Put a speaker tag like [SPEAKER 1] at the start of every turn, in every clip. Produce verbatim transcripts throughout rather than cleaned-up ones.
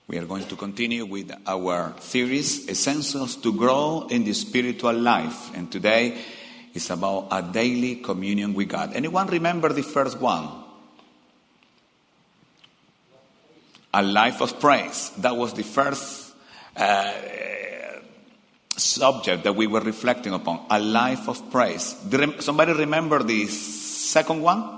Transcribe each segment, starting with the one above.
[SPEAKER 1] We are going to continue with our series, Essentials to Grow in the Spiritual Life. And today is about a daily communion with God. Anyone remember the first one? A life of praise. That was the first uh, subject that we were reflecting upon. A life of praise. Did somebody remember the second one?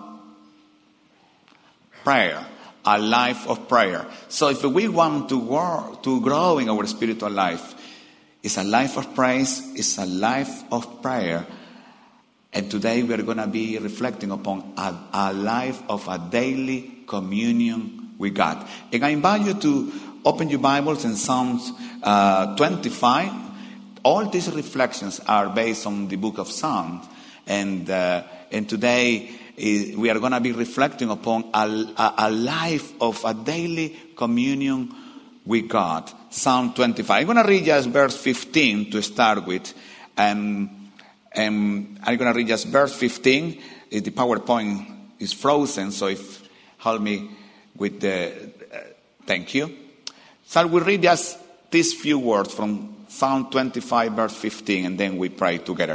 [SPEAKER 1] Prayer. A life of prayer. So if we want to grow, to grow in our spiritual life, it's a life of praise, it's a life of prayer. And today we are going to be reflecting upon a, a life of a daily communion with God. And I invite you to open your Bibles in Psalms uh, twenty-five. All these reflections are based on the book of Psalms. And, uh, and today we are going to be reflecting upon a, a, a life of a daily communion with God. Psalm twenty-five. I'm going to read just verse fifteen to start with. And, and I'm going to read just verse fifteen. The PowerPoint is frozen, so if help me with the... Uh, thank you. So we'll read just these few words from Psalm twenty-five, verse fifteen, and then we pray together.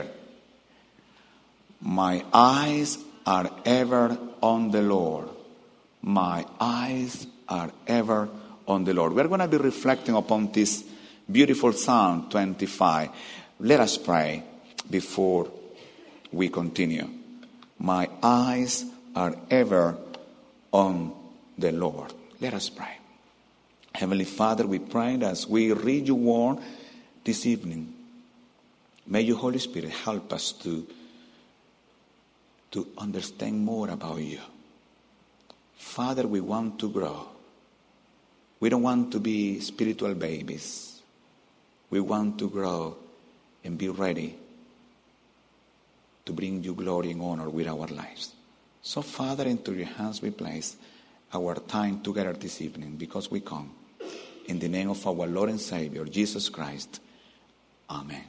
[SPEAKER 1] My eyes are ever on the Lord. My eyes are ever on the Lord. We're going to be reflecting upon this beautiful Psalm twenty-five. Let us pray before we continue. My eyes are ever on the Lord. Let us pray. Heavenly Father, we pray that as we read your word this evening, may your Holy Spirit help us to to understand more about you. Father, we want to grow. We don't want to be spiritual babies. We want to grow and be ready to bring you glory and honor with our lives. So, Father, into your hands we place our time together this evening, because we come in the name of our Lord and Savior, Jesus Christ. Amen.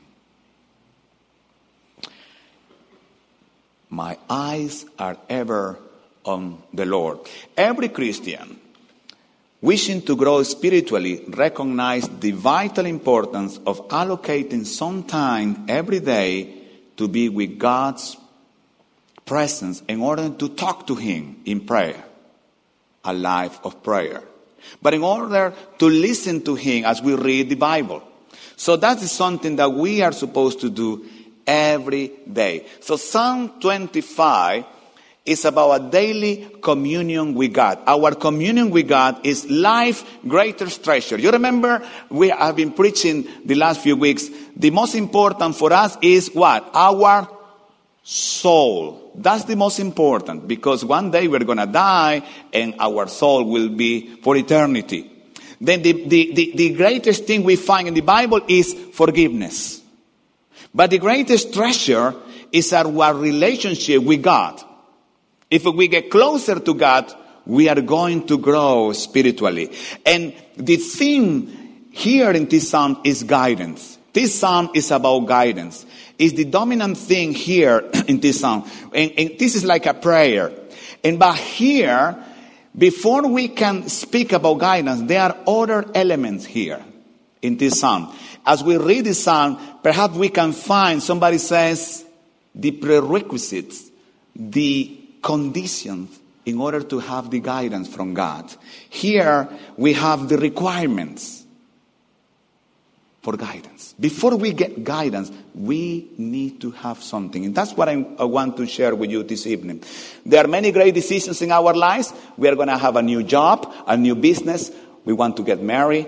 [SPEAKER 1] My eyes are ever on the Lord. Every Christian wishing to grow spiritually recognize the vital importance of allocating some time every day to be with God's presence in order to talk to Him in prayer. A life of prayer. But in order to listen to Him as we read the Bible. So that is something that we are supposed to do every day. So Psalm twenty-five is about a daily communion with God. Our communion with God is life's greatest treasure. You remember we have been preaching the last few weeks. The most important for us is what? Our soul. That's the most important, because one day we're going to die and our soul will be for eternity. Then the, the, the, the greatest thing we find in the Bible is forgiveness. But the greatest treasure is our relationship with God. If we get closer to God, we are going to grow spiritually. And the theme here in this psalm is guidance. This psalm is about guidance. It's the dominant thing here in this psalm. And, and this is like a prayer. And but here, before we can speak about guidance, there are other elements here in this psalm. As we read this psalm, perhaps we can find, somebody says, the prerequisites, the conditions in order to have the guidance from God. Here we have the requirements for guidance. Before we get guidance, we need to have something. And that's what I, I want to share with you this evening. There are many great decisions in our lives. We are going to have a new job, a new business. We want to get married.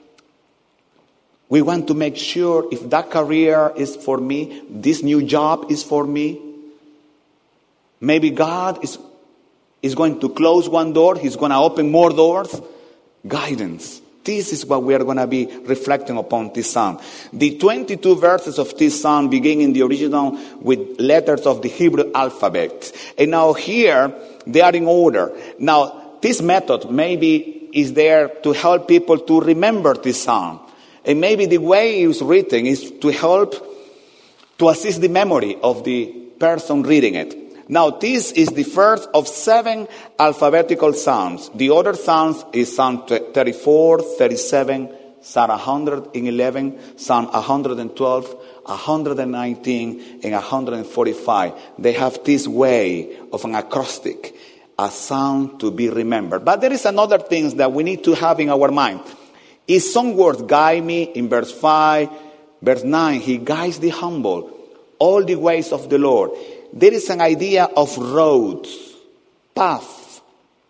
[SPEAKER 1] We want to make sure if that career is for me, this new job is for me. Maybe God is, is going to close one door. He's going to open more doors. Guidance. This is what we are going to be reflecting upon this psalm. The twenty-two verses of this psalm begin in the original with letters of the Hebrew alphabet. And now here, they are in order. Now, this method maybe is there to help people to remember this psalm. And maybe the way it's written is to help to assist the memory of the person reading it. Now, this is the first of seven alphabetical psalms. The other psalms is Psalm thirty-four, thirty-seven, Psalm one hundred eleven, Psalm one hundred twelve, one hundred nineteen, and one hundred forty-five. They have this way of an acrostic, a sound to be remembered. But there is another thing that we need to have in our mind. Is some words guide me in verse five, verse nine. He guides the humble, all the ways of the Lord. There is an idea of roads, path.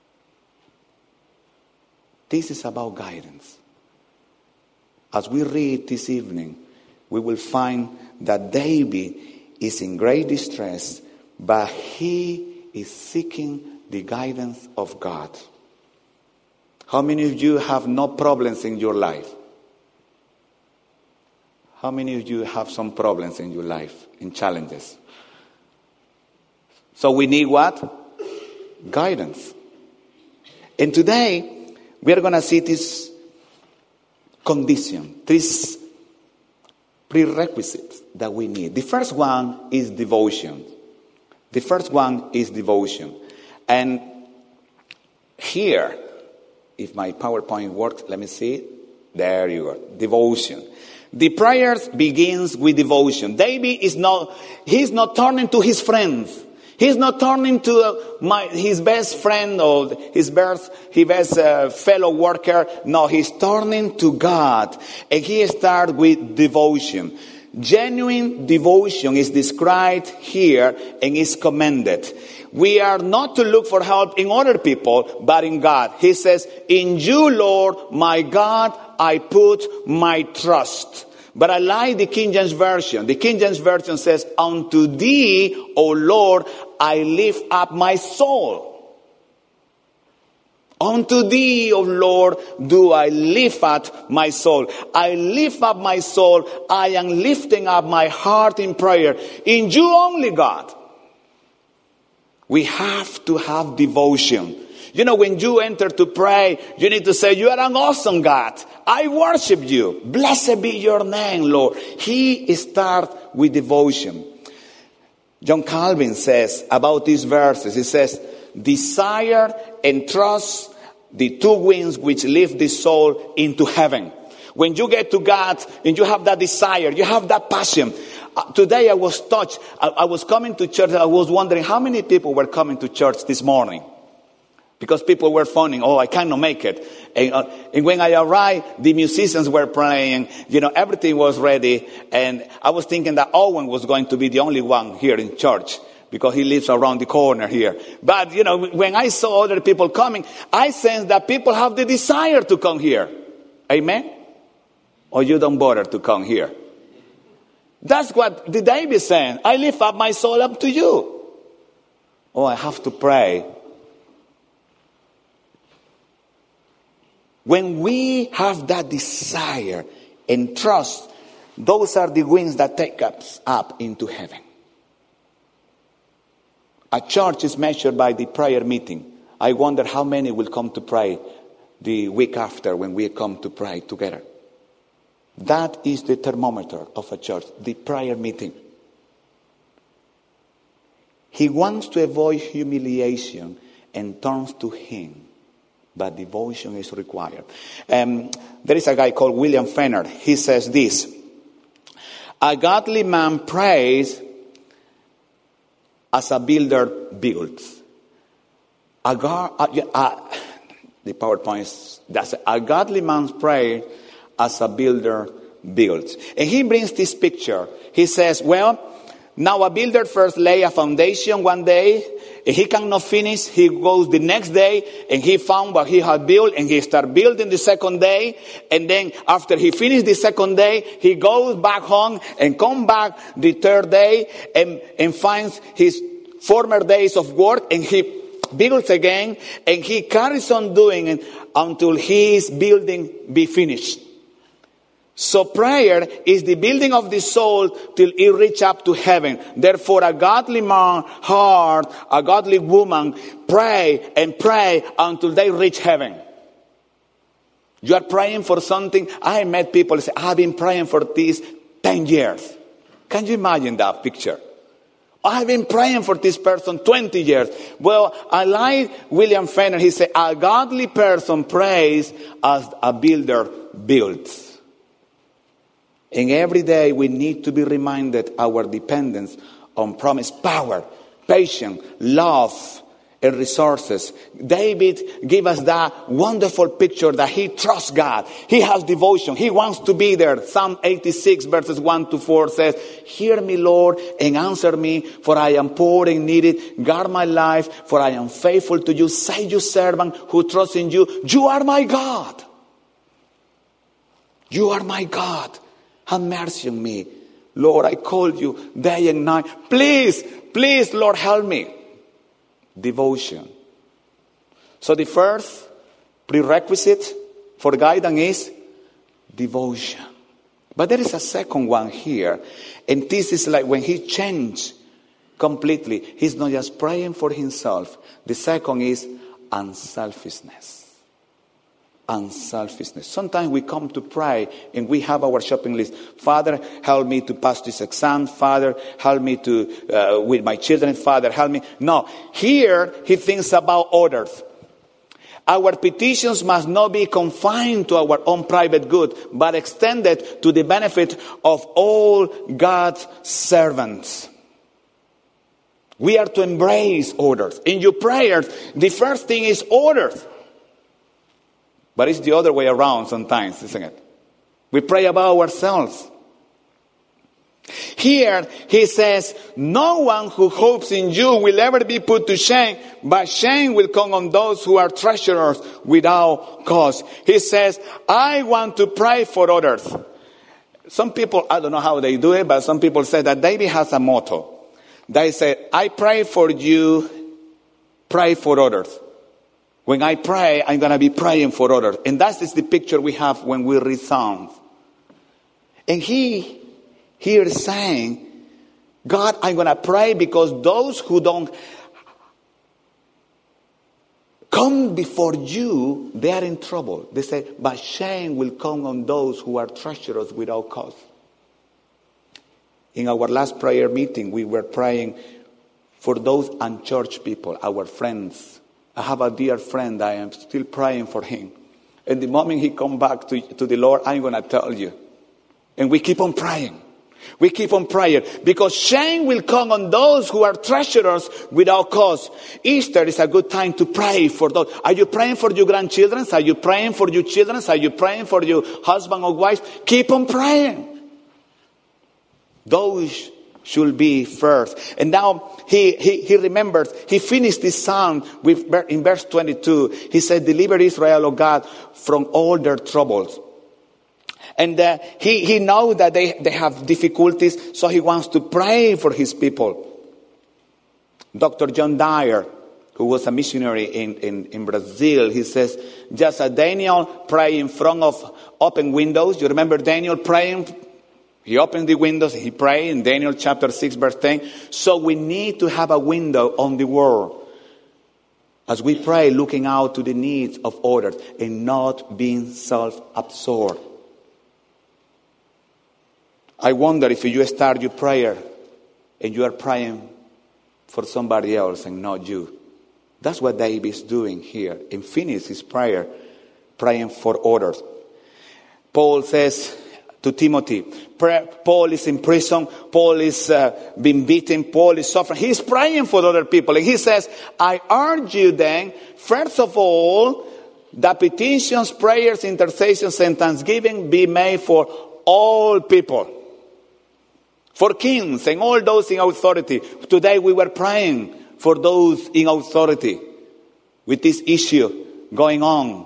[SPEAKER 1] This is about guidance. As we read this evening, we will find that David is in great distress, but he is seeking the guidance of God. How many of you have no problems in your life? How many of you have some problems in your life, in challenges? So we need what? Guidance. And today, we are going to see this condition, this prerequisites that we need. The first one is devotion. The first one is devotion. And here, if my PowerPoint works, let me see. There you go. Devotion. The prayers begins with devotion. David is not, he's not turning to his friends. He's not turning to uh, my, his best friend or his best, his best uh, fellow worker. No, he's turning to God. And he starts with devotion. Genuine devotion is described here and is commended. We are not to look for help in other people, but in God. He says, in you, Lord, my God, I put my trust. But I like the King James Version. The King James Version says, unto thee, O Lord, I lift up my soul. Unto thee, O Lord, do I lift up my soul. I lift up my soul. I am lifting up my heart in prayer. In you only, God. We have to have devotion. You know, when you enter to pray, you need to say, you are an awesome God. I worship you. Blessed be your name, Lord. He starts with devotion. John Calvin says about these verses, he says, desire and trust, the two wings which lift the soul into heaven. When you get to God and you have that desire, you have that passion. Uh, today I was touched. I, I was coming to church. I was wondering how many people were coming to church this morning. Because people were phoning, oh, I cannot make it. And, uh, and when I arrived, the musicians were playing. You know, everything was ready. And I was thinking that Owen was going to be the only one here in church, because he lives around the corner here. But, you know, when I saw other people coming, I sensed that people have the desire to come here. Amen? Or you don't bother to come here. That's what the David is saying. I lift up my soul up to you. Oh, I have to pray. When we have that desire and trust, those are the wings that take us up into heaven. A church is measured by the prayer meeting. I wonder how many will come to pray the week after when we come to pray together. That is the thermometer of a church, the prayer meeting. He wants to avoid humiliation and turns to him. But devotion is required. Um, there is a guy called William Fenner. He says this: a godly man prays as a builder builds. A gar- uh, uh, the PowerPoint is, that's it. A godly man prays as a builder builds. And he brings this picture. He says, well, now a builder first lay a foundation one day. If he cannot finish, he goes the next day and he found what he had built and he started building the second day. And then after he finished the second day, he goes back home and come back the third day and, and finds his former days of work and he builds again and he carries on doing it until his building be finished. So prayer is the building of the soul till it reach up to heaven. Therefore, a godly man, heart, a godly woman, pray and pray until they reach heaven. You are praying for something. I met people say, I've been praying for this ten years. Can you imagine that picture? I've been praying for this person twenty years. Well, I like William Fenner. He said, a godly person prays as a builder builds. And every day we need to be reminded our dependence on promised power, patience, love, and resources. David gave us that wonderful picture that he trusts God. He has devotion. He wants to be there. Psalm eighty-six verses one to four says, hear me, Lord, and answer me, for I am poor and needy. Guard my life, for I am faithful to you. Say, you servant who trusts in you, you are my God. You are my God. Have mercy on me. Lord, I call you day and night. Please, please, Lord, help me. Devotion. So the first prerequisite for guidance is devotion. But there is a second one here. And this is like when he changed completely. He's not just praying for himself. The second is unselfishness. Unselfishness. Sometimes we come to pray and we have our shopping list. Father, help me to pass this exam. Father, help me to uh, with my children. Father, help me. No, here he thinks about others. Our petitions must not be confined to our own private good, but extended to the benefit of all God's servants. We are to embrace others. In your prayers, the first thing is others. But it's the other way around sometimes, isn't it? We pray about ourselves. Here, he says, no one who hopes in you will ever be put to shame, but shame will come on those who are treacherous without cause. He says, I want to pray for others. Some people, I don't know how they do it, but some people say that David has a motto. They say, I pray for you, pray for others. When I pray, I'm going to be praying for others. And that is the picture we have when we read Psalms. And he here is saying, God, I'm going to pray because those who don't come before you, they are in trouble. They say, but shame will come on those who are treacherous without cause. In our last prayer meeting, we were praying for those unchurched people, our friends. I have a dear friend, I am still praying for him. And the moment he comes back to, to the Lord, I'm going to tell you. And we keep on praying. We keep on praying. Because shame will come on those who are treacherous without cause. Easter is a good time to pray for those. Are you praying for your grandchildren? Are you praying for your children? Are you praying for your husband or wife? Keep on praying. Those should be first. And now he, he, he remembers, he finished this psalm with, in verse twenty-two. He said, deliver Israel, O God, from all their troubles. And uh, he, he knows that they, they have difficulties, so he wants to pray for his people. Doctor John Dyer, who was a missionary in, in, in Brazil, he says, just as Daniel prayed in front of open windows. You remember Daniel praying? He opened the windows, he prayed in Daniel chapter six, verse ten. So we need to have a window on the world. As we pray, looking out to the needs of others and not being self-absorbed. I wonder if you start your prayer and you are praying for somebody else and not you. That's what David is doing here. In finish his prayer, praying for others. Paul says to Timothy, Paul is in prison, Paul is uh, being beaten, Paul is suffering. He's praying for other people. And he says, I urge you then, first of all, that petitions, prayers, intercessions, and thanksgiving be made for all people. For kings and all those in authority. Today we were praying for those in authority with this issue going on.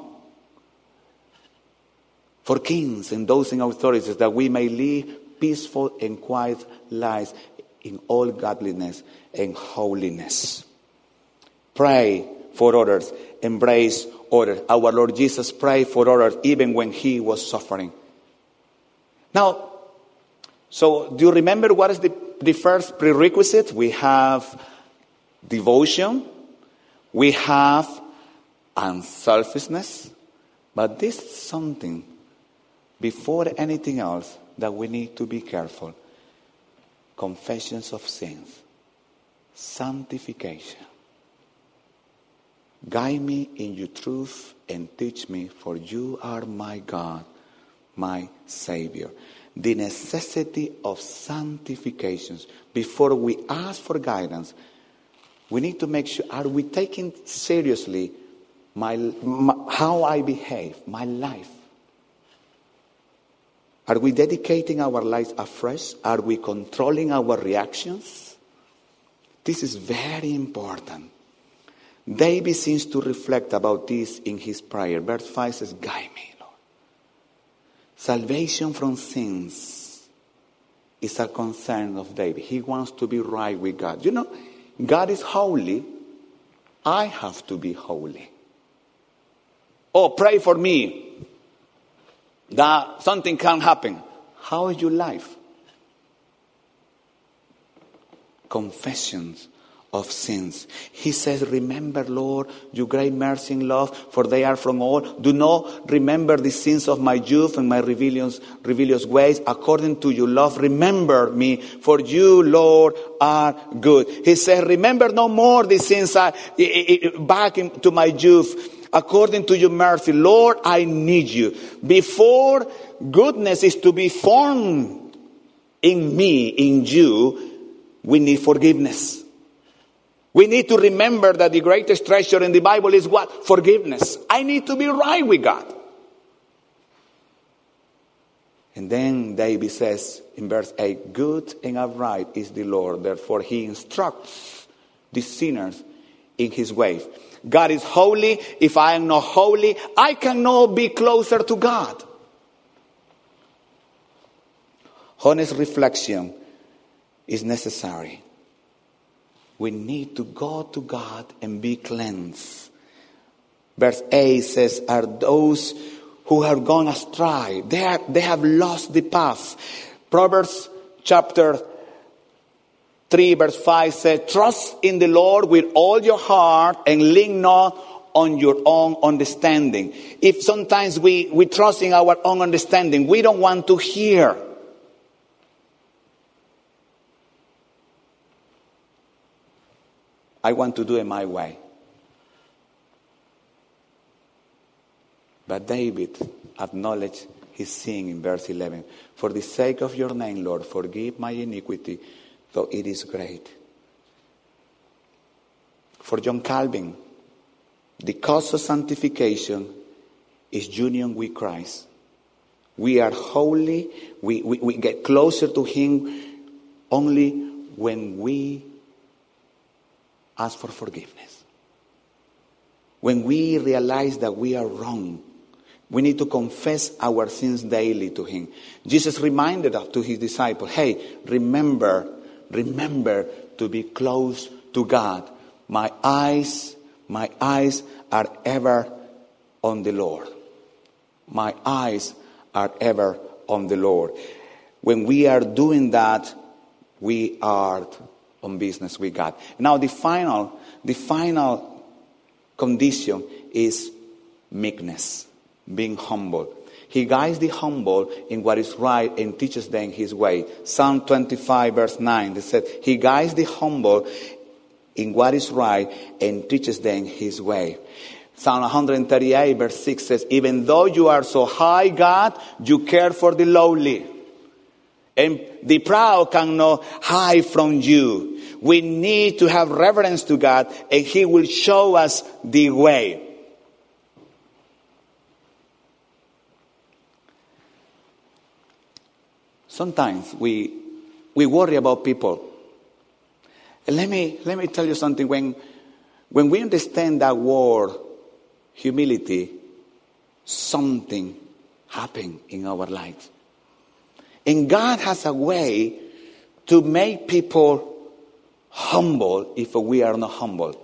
[SPEAKER 1] For kings and those in authorities, that we may live peaceful and quiet lives in all godliness and holiness. Pray for others. Embrace others. Our Lord Jesus prayed for others even when he was suffering. Now, so do you remember what is the, the first prerequisite? We have devotion. We have unselfishness. But this is something, before anything else, that we need to be careful. Confessions of sins. sanctification. Guide me in your truth and teach me, for you are my God, my Savior. The necessity of sanctification. Before we ask for guidance, we need to make sure, are we taking seriously my, my how I behave, my life? Are we dedicating our lives afresh? Are we controlling our reactions? This is very important. David seems to reflect about this in his prayer. Verse five says, guide me, Lord. Salvation from sins is a concern of David. He wants to be right with God. You know, God is holy. I have to be holy. Oh, pray for me that something can happen. How is your life? Confessions of sins. He says, remember, Lord, your great mercy and love, for they are from all. Do not remember the sins of my youth and my rebellious, rebellious ways. According to your love, remember me, for you, Lord, are good. He said, remember no more the sins I, back into my youth. According to your mercy, Lord, I need you. Before goodness is to be formed in me, in you, we need forgiveness. We need to remember that the greatest treasure in the Bible is what? Forgiveness. I need to be right with God. And then David says in verse eight, good and upright is the Lord. Therefore he instructs the sinners in his ways. God is holy. If I am not holy, I cannot be closer to God. Honest reflection is necessary. We need to go to God and be cleansed. Verse eight says, are those who have gone astray. They, are, they have lost the path. Proverbs chapter three verse five says, trust in the Lord with all your heart and lean not on your own understanding. If sometimes we, we trust in our own understanding, we don't want to hear. I want to do it my way. But David acknowledged his sin in verse eleven. For the sake of your name, Lord, forgive my iniquity, though it is great. For John Calvin, the cause of sanctification is union with Christ. We are holy, we, we, we get closer to him only when we ask for forgiveness. When we realize that we are wrong, we need to confess our sins daily to him. Jesus reminded us to his disciples, hey, remember, remember to be close to God. My eyes, my eyes are ever on the Lord. My eyes are ever on the Lord. When we are doing that, we are on business with God. Now the final, the final condition is meekness, being humble. He guides the humble in what is right and teaches them his way. Psalm twenty-five verse nine, it said, he guides the humble in what is right and teaches them his way. Psalm one thirty-eight verse six says, even though you are so high, God, you care for the lowly. And the proud cannot hide from you. We need to have reverence to God, and he will show us the way. Sometimes we we worry about people. And let me let me tell you something. When when we understand that word, humility, something happens in our lives. And God has a way to make people humble if we are not humble.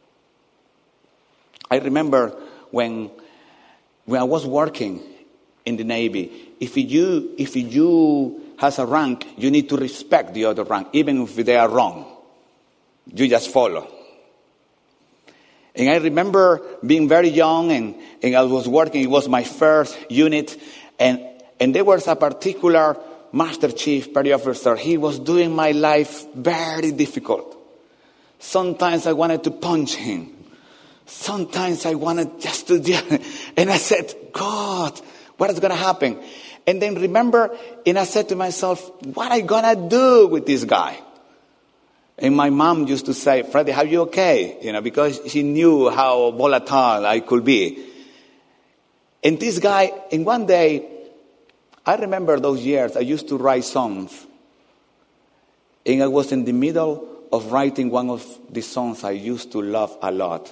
[SPEAKER 1] I remember when when I was working in the Navy, if you if you has a rank, you need to respect the other rank, even if they are wrong. You just follow. And I remember being very young, and, and I was working, it was my first unit, and, and there was a particular Master Chief, petty officer. He was doing my life very difficult. Sometimes I wanted to punch him. Sometimes I wanted just to do it. And I said, God, what is going to happen? And then remember, and I said to myself, what am I going to do with this guy? And my mom used to say, Freddie, are you okay? You know, because she knew how volatile I could be. And this guy, and one day, I remember those years, I used to write songs. And I was in the middle of writing one of the songs I used to love a lot.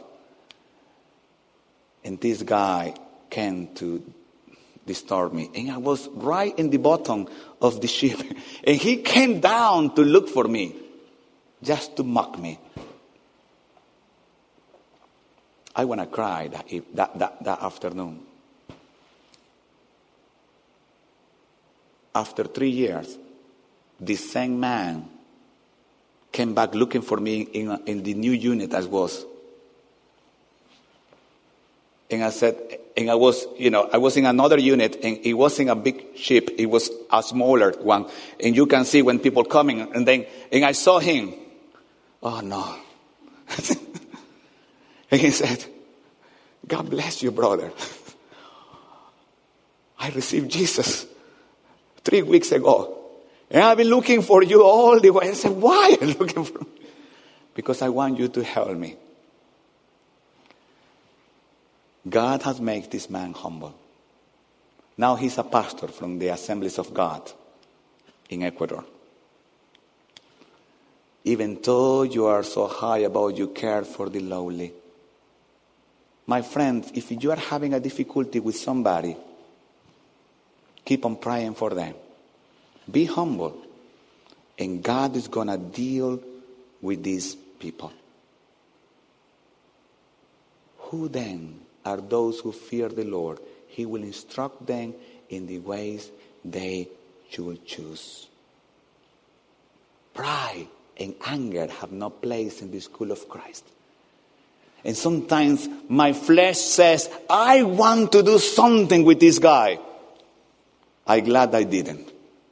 [SPEAKER 1] And this guy came to disturb me. And I was right in the bottom of the ship. And he came down to look for me, just to mock me. I want to cry that, that, that, that afternoon. After three years, this same man came back looking for me in, in the new unit as was. And I said, and I was, you know, I was in another unit, and it wasn't a big ship, it was a smaller one. And you can see when people coming, and then, and I saw him. Oh no. And he said, God bless you, brother. I received Jesus three weeks ago. And I've been looking for you all the way. I said, why are you looking for me? Because I want you to help me. God has made this man humble. Now he's a pastor from the Assemblies of God in Ecuador. Even though you are so high about you care for the lowly. My friends, if you are having a difficulty with somebody, keep on praying for them. Be humble. And God is going to deal with these people. Who then are those who fear the Lord? He will instruct them in the ways they should choose. Pride and anger have no place in the school of Christ. And sometimes my flesh says, I want to do something with this guy. I'm glad I didn't.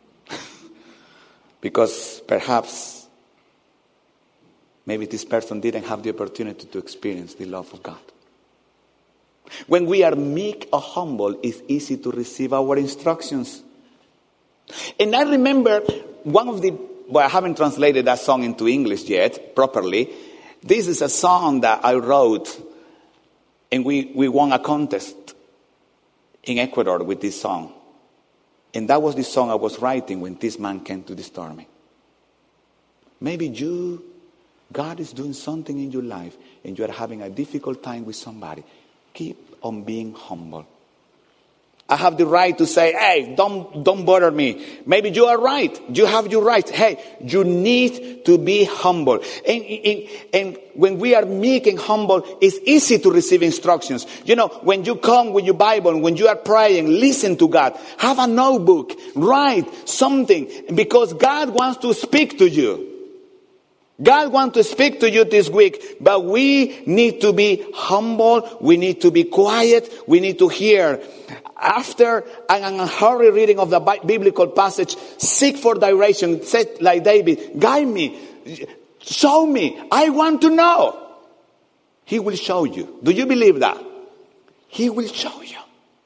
[SPEAKER 1] Because perhaps maybe this person didn't have the opportunity to experience the love of God. When we are meek or humble, it's easy to receive our instructions. And I remember one of the, well, I haven't translated that song into English yet properly. This is a song that I wrote, and we, we won a contest in Ecuador with this song. And that was the song I was writing when this man came to disturb me. Maybe you, God is doing something in your life, and you are having a difficult time with somebody. Keep on being humble. I have the right to say, hey, don't, don't bother me. Maybe you are right. You have your right. Hey, you need to be humble. And, and, and when we are meek and humble, it's easy to receive instructions. You know, when you come with your Bible, when you are praying, listen to God. Have a notebook. Write something. Because God wants to speak to you. God wants to speak to you this week, but we need to be humble. We need to be quiet. We need to hear. After an unhurried reading of the biblical passage, seek for direction. Say like David, guide me, show me. I want to know. He will show you. Do you believe that? He will show you.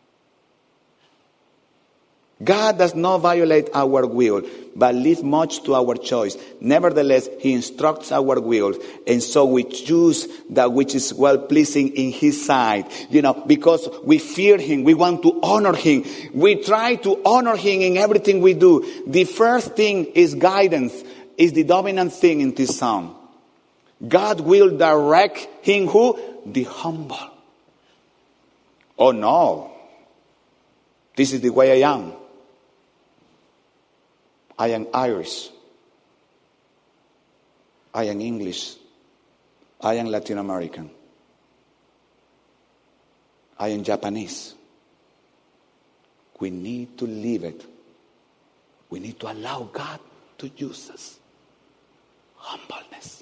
[SPEAKER 1] God does not violate our will, but leaves much to our choice. Nevertheless, He instructs our will, and so we choose that which is well-pleasing in His sight. You know, because we fear Him, we want to honor Him. We try to honor Him in everything we do. The first thing is guidance, is the dominant thing in this psalm. God will direct him who? The humble. Oh no, this is the way I am. I am Irish. I am English. I am Latin American. I am Japanese. We need to live it. We need to allow God to use us. Humbleness.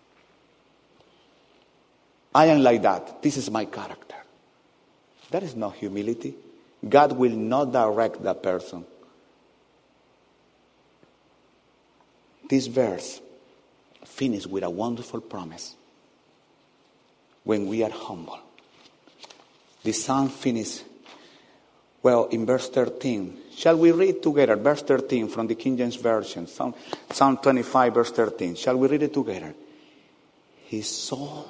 [SPEAKER 1] I am like that. This is my character. That is not humility. God will not direct that person. This verse, finish with a wonderful promise. When we are humble. The psalm finishes, well, in verse thirteen. Shall we read together verse thirteen from the King James Version? Psalm, Psalm twenty-five, verse thirteen. Shall we read it together? His soul.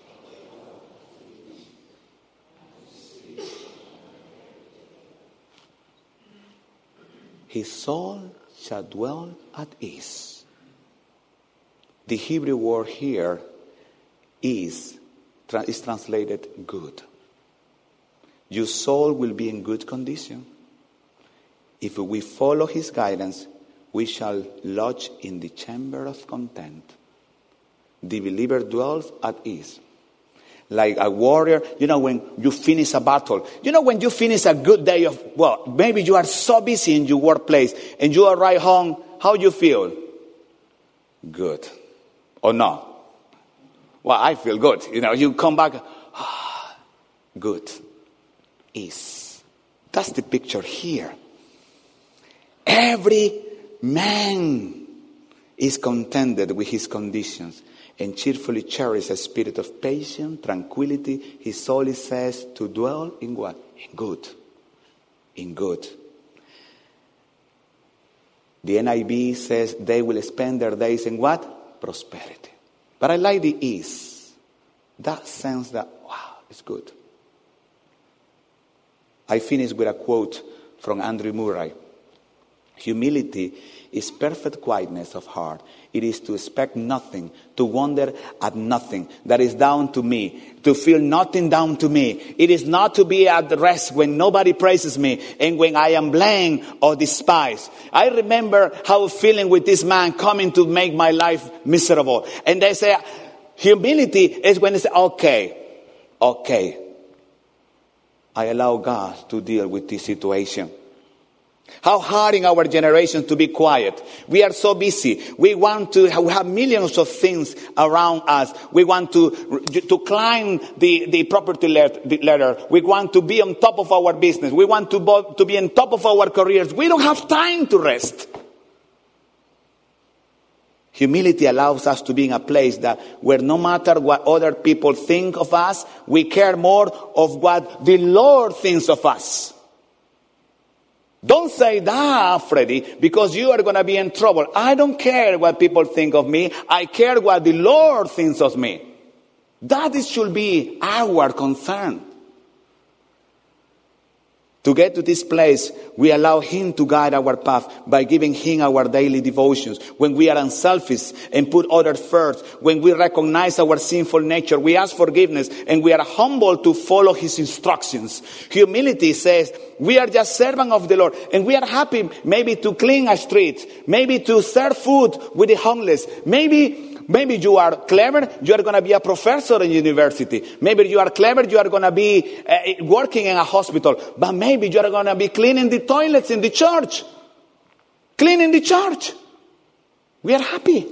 [SPEAKER 1] His soul shall dwell at ease. The Hebrew word here is, is translated good. Your soul will be in good condition. If we follow his guidance, we shall lodge in the chamber of content. The believer dwells at ease. Like a warrior, you know, when you finish a battle, you know, when you finish a good day of, well, maybe you are so busy in your workplace and you arrive home, how you feel? Good. Or no? Well, I feel good. You know, you come back, ah, good. Ease. That's the picture here. Every man is contented with his conditions and cheerfully cherishes a spirit of patience, tranquility. His soul is says to dwell in what? In good. In good. The N I V says they will spend their days in what? Prosperity. But I like the ease. That sense that, wow, it's good. I finish with a quote from Andrew Murray. Humility is perfect quietness of heart. It is to expect nothing, to wonder at nothing that is down to me, to feel nothing down to me. It is not to be at rest when nobody praises me and when I am blamed or despised. I remember how feeling with this man coming to make my life miserable. And they say, humility is when they say, okay, okay. I allow God to deal with this situation. How hard in our generation to be quiet. We are so busy. We want to we have millions of things around us. We want to to climb the, the property ladder. We want to be on top of our business. We want to, to be on top of our careers. We don't have time to rest. Humility allows us to be in a place that where no matter what other people think of us, we care more of what the Lord thinks of us. Don't say that, Freddie, because you are going to be in trouble. I don't care what people think of me. I care what the Lord thinks of me. That is, should be our concern. To get to this place, we allow him to guide our path by giving him our daily devotions. When we are unselfish and put others first, when we recognize our sinful nature, we ask forgiveness and we are humble to follow his instructions. Humility says we are just servants of the Lord and we are happy maybe to clean a street, maybe to serve food with the homeless, maybe Maybe you are clever, you are going to be a professor in university. Maybe you are clever, you are going to be uh, working in a hospital. But maybe you are going to be cleaning the toilets in the church. Cleaning the church. We are happy.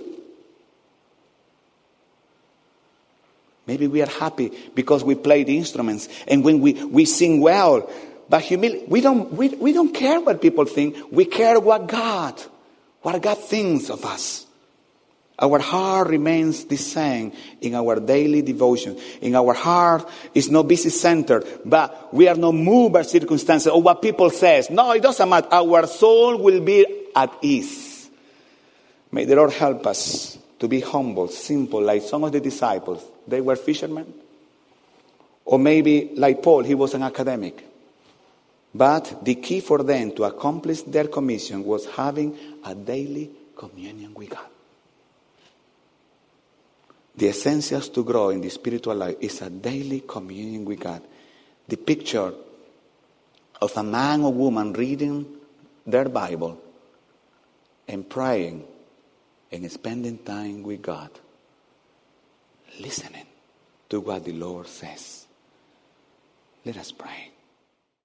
[SPEAKER 1] Maybe we are happy because we play the instruments and when we, we sing well. But humility, we don't, we, we don't care what people think. We care what God, what God thinks of us. Our heart remains the same in our daily devotion. In our heart is no busy center, but we are not moved by circumstances or what people say. No, it doesn't matter. Our soul will be at ease. May the Lord help us to be humble, simple, like some of the disciples. They were fishermen. Or maybe like Paul, he was an academic. But the key for them to accomplish their commission was having a daily communion with God. The essentials to grow in the spiritual life is a daily communion with God. The picture of a man or woman reading their Bible and praying and spending time with God, listening to what the Lord says. Let us pray.